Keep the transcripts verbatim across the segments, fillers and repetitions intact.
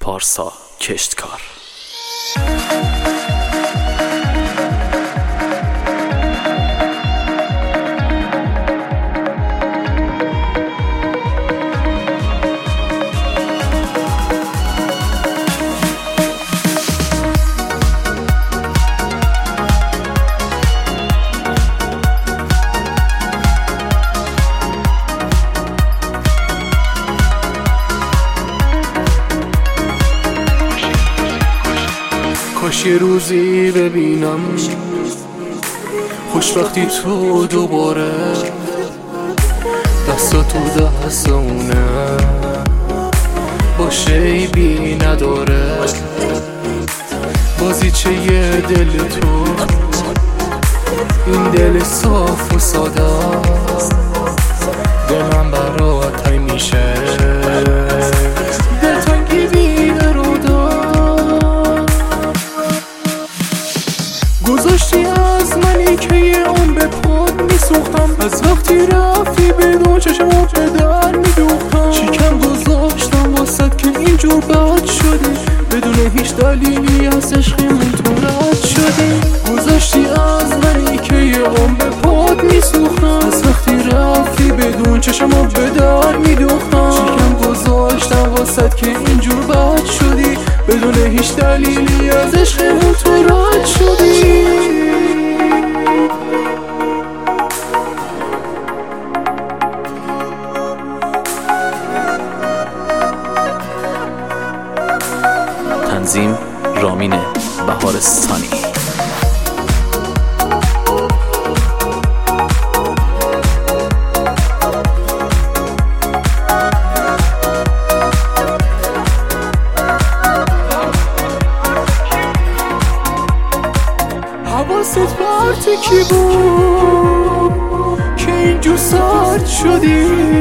پارسا کشتکار. کاش یه روزی ببینم خوشبختی تو دوباره دستا تو دستونه باشه ای بی نداره بازی چه یه دل تو این دل صاف و ساده دلم برات تای میشه دلتنگی بی درودا گذاشتی از منی که یه اون به پاد میسوختم از وقتی رفتی بدون چشمو به در میدوختم چیکم گذاشتم واسد که اینجور بد شدی بدون هیچ دلیلی از عشقیمون تو رد شدی گذاشتی از منی که یه اون به پاد میسوختم از وقتی رفتی بدون چشمو به در میدوختم چیکم گذاشتم واسد که اینجور بد شدی بدون هیچ دلیلی از عشقیمون تو رد شدی. تنظیم رامین بهارستانی. حواست بر کی بود که اینجور سرد شدی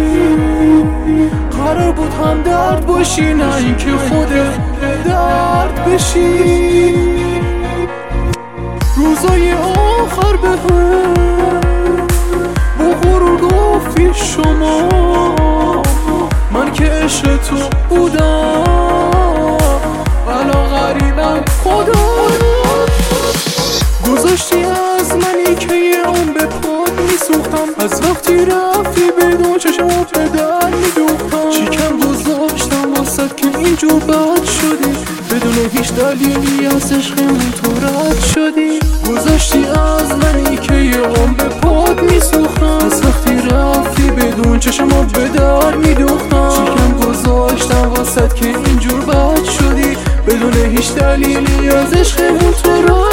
قرار بود هم درد باشی نه اینکه خودت درد بشی روزای آخر به هم با غرور گفتی شما من که عشق تو بودم بلا غریبم خدا گذاشتی از منی که یه اون به پاد میسوختم از وقتی رفتی بدون چشمو به در میدوختم چیکم گذاشتم واسد که اینجور بد شدی بدون هیچ دلیلی از عشقیمون تو رد شدی گذاشتی از منی که یه اون به پاد میسوختم از وقتی رفتی بدون چشمو به در میدوختم چیکم گذاشتم واسد که اینجور بد شدی بدون هیچ دلیلی از عشقیمون تو رد